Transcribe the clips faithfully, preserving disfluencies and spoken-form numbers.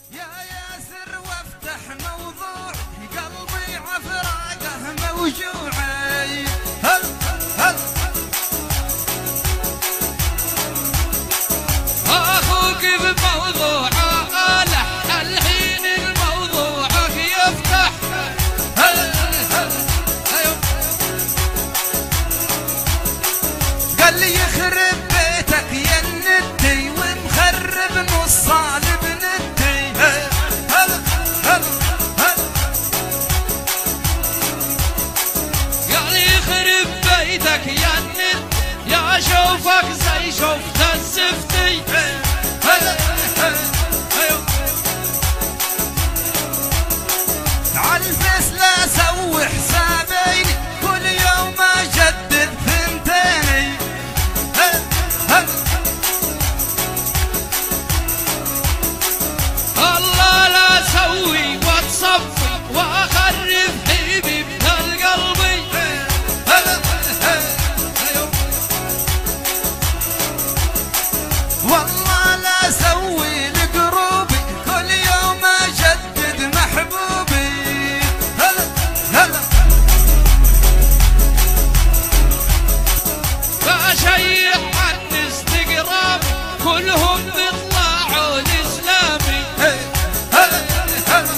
يا ياسر وافتح موضوع قلبي عفراقه موجوعي. هل هل اخوك بموضوعه الح الحين الموضوعك يفتح. هل هل قال لي يخرب بيتك يا الندي ومخرب نص صالب ندي. هل هل هل قال يخرب بيتك يا الند يا شوفك زي شوفت الزفتي. هل هل عالفيس لا سوي حسابي كل يوم اجدد ثنتيني. هل هل الله لا سوي واتصفي واخرب حبيب القلبي. هل هل والله لا سوي لقروبي كل يوم اجدد محبوبي. هلا هلا فاشيح عن انستغرام كلهم بيطلعوا الاسلامي. هلا هلا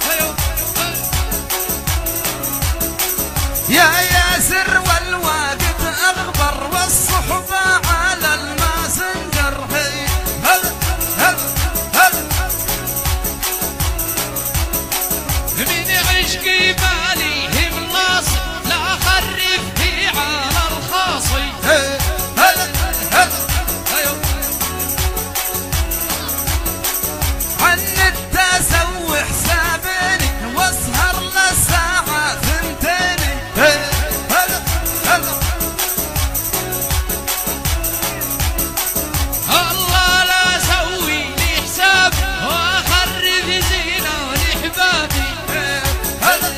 يا ياسر والواقف اغبر والصحبه على الماسنجر. هلا هلا هلا من عشقي بالي ملاصي لا خرف في على الخاصي. هلا هلا عن الت اسوي حسابيني واسهر للساعه ثنتيني. هلا هلا الله لا سوي لي حساب واخرب زينه لاحبابي. هلا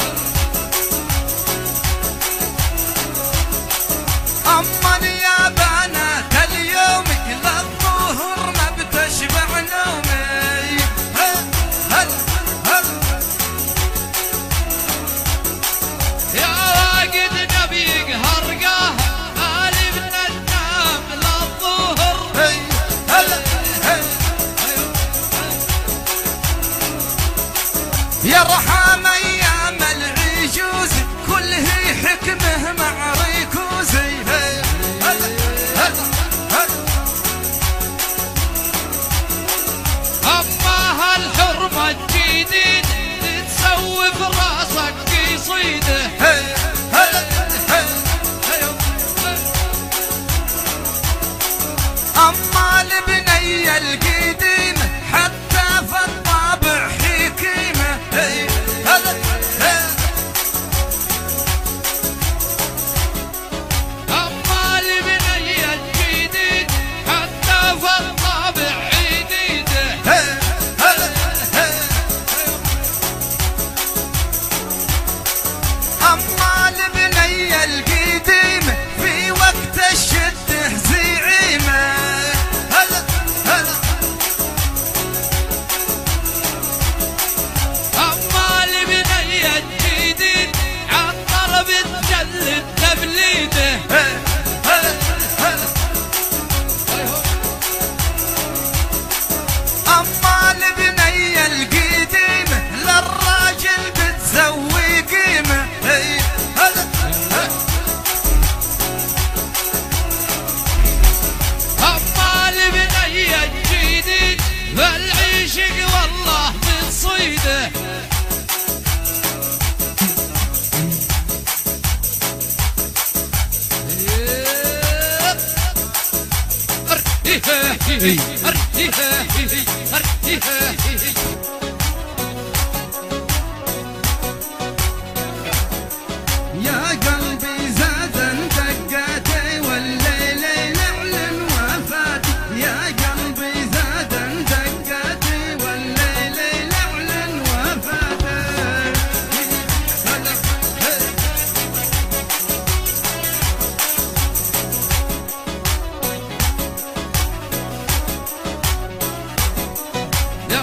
أمن يا بنات اليوم للظهر ما بتشبع نومي. هل هل هل يا واجد نبي يقهر قاها قالب النام للظهر. هل هل يا رحم أيام العجوز كله حكمه مع ريكوزي. هل هل هل اما هالحرمه الجديد تسوي في راسك قصيده. هل هل هل أما البنية القديمة حتى في الطابع حكيمة. هلا اما البنيه الجديد حتى في الطابع عديده. هلا أما البنية القديمة في وقت الشدة زعيمة. هلا هلا اما البنيه الجديد عالطلب تجلد تبليده. هلا هلا أما البنية القديمة للراجل بتسوي قيمة. هلا اما البنيه الجديد فالعشق والله بتصيده. يا قلبي زاد دقاتي والليل يعلن وفاتي. يا قلبي زاد دقاتي والليل يعلن وفاتي. يا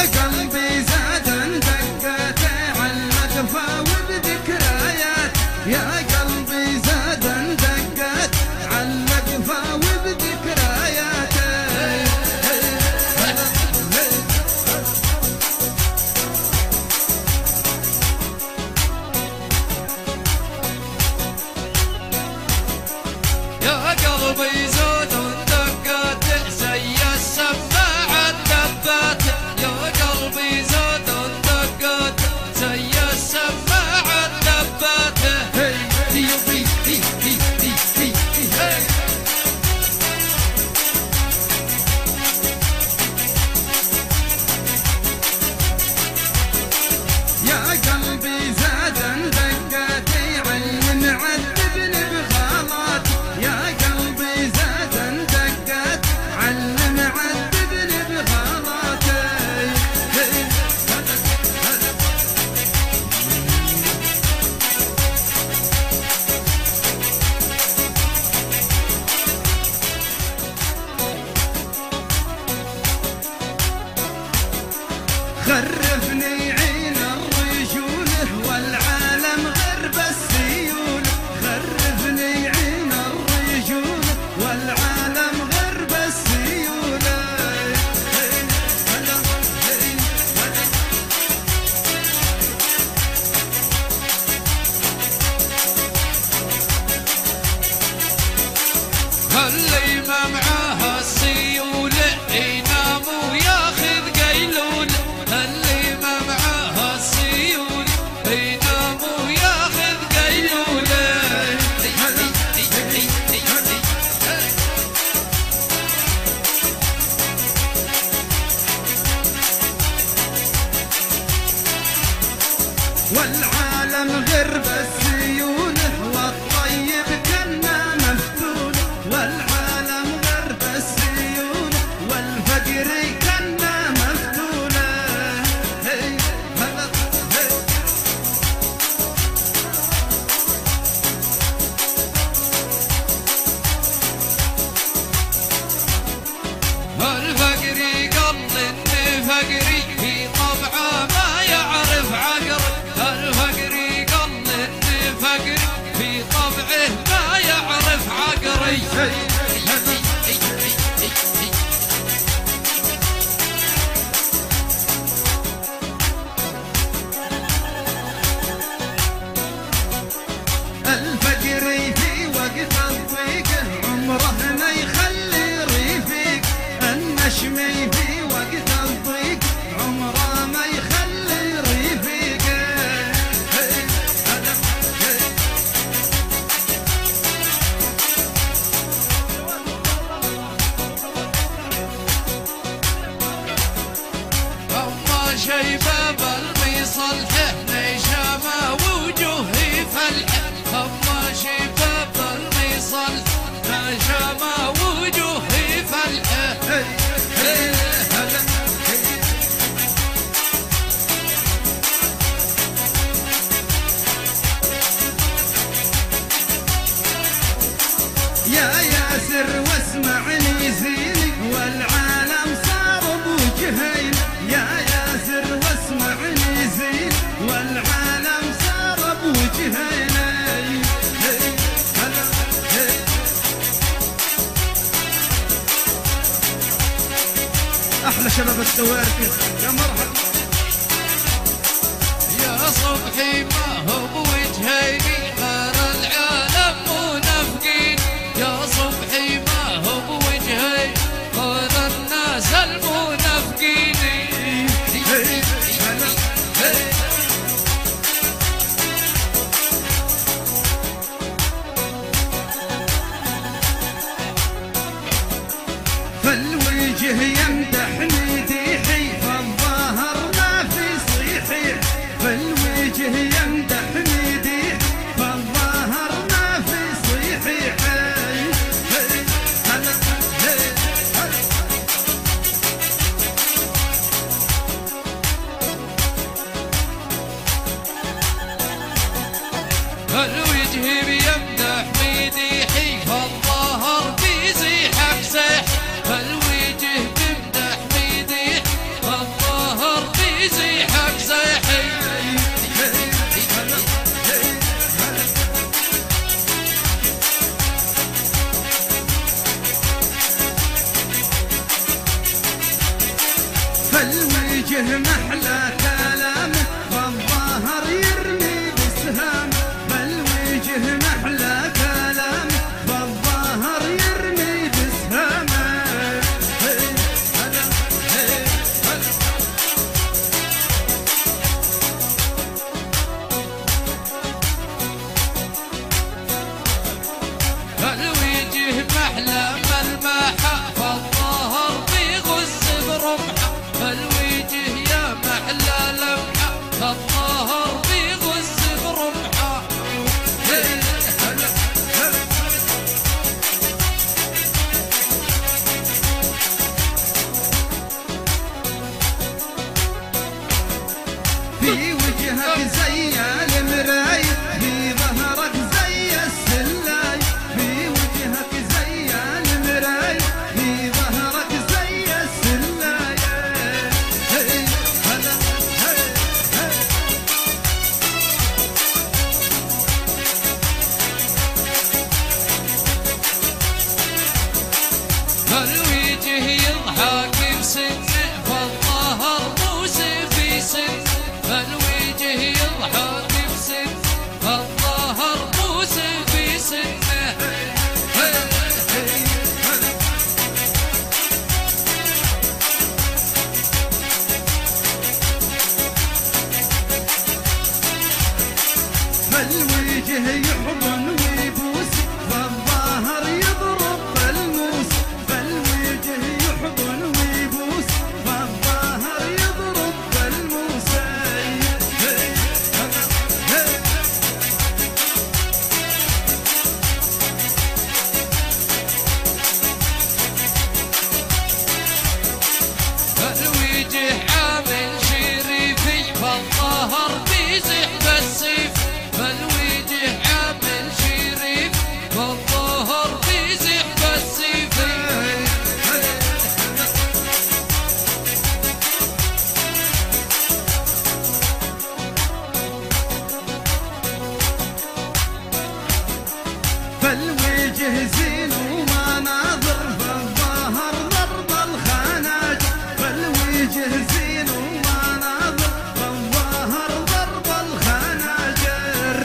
قلبي زاد دقات عالمقفى وبذكريات، يا قلبي زاد دقات عالمقفى وبذكريات. يا قلبي زاد دقات زي السماعة دبات، يا قلبي زاد دقات زي السماعة دبات. يا قلبي زاد دقاتي علم عذبني بغلط، يا قلبي زاد دقات علم عذبني بغلط. خرفني عين الرجول والعالم غرب السيول، خرفني عين الرجول والعالم غرب السيول. اللي ما معاه السيول ينام وياخذ قيلول، اللي ما معاه السيول ينام وياخذ قيلول. والعالم غرب السيول والطيب كنا مفتون، والعالم غرب السيول والفقر كنا مفتون. هي هلا هي الفقري قل اني فقري في طبعه ما يعرف عقر، الفقري قل اني فقري في طبعه ما يعرف عقري. الفقر في وقت الضيق عمره ما يخلي ريفيق، النشمي في وقت الضيق عمره ما يخلي ريفيق. هي هلا هي اما شيباب المصلحه نشامه وجوهي فلحه، اما شيباب المصلحه نشامه وجوهي فلحه. هي هي هلا هي يا ياسر واسمعني زيني والعالم صار بوجهين، يا ياسر واسمعني زين والعالم صار بوجهين. هي هلا هي احلى شباب السواركي يا مرحبا. يا صبحي ما هو بوجهيني غير العالم منافقين، يا صبحي ما هو بوجهي غير الناس المنافقين. هي هلا هي فالوجه يمدحني ديحي فالظاهر ما في صيحيح، فالوجه يمدحني ديح فالظاهر ما في صيحيح. هي هلا هي هلا الوجه بيمدح مديحي فالظاهر بيزيحك زيح، الوجه فالوجه محلى كلامه فالظهر يرمي بسهام فالوجه محلى كلامه فالظهر يرمي بسهامه فالوجه محلى ملمحه فالظهر بيغز برمحه فالوجه يا محلى لمحه فالظهر بيغز برمحه في وجهك زي المراي في ظهرك زي السلاي في وجهك زي المراي في ظهرك زي السلاي هي هلا هي هي فالوجه يضحك بسنه فالظهر موسى في سنه فالوجه يضحك بسنه فالظهر موسى في سنه فالوجه يحضن ويبوس فالظهر يضرب الموس فالوجه يحضن ويبوس فالظهر يضرب الموس فالوجه عامل شريفي فالظهر بيزح بالسيف فالوجه عامل شريف فالظهر بيزح بالسيف فالوجه زين ومناظر فالظهر ضرب الخناجر فالوجه زين ومناظر فالظهر ضرب الخناجر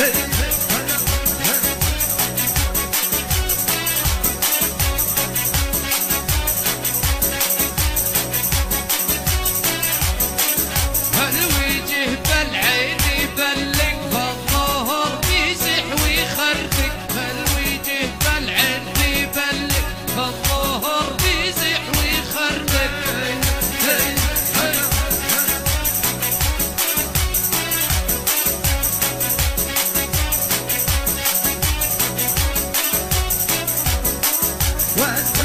فالوجه بالعين يبلق فالظهر بيزح ويخربق فالوجه بالعين يبلق فالظهر بيزح ويخربق وأتى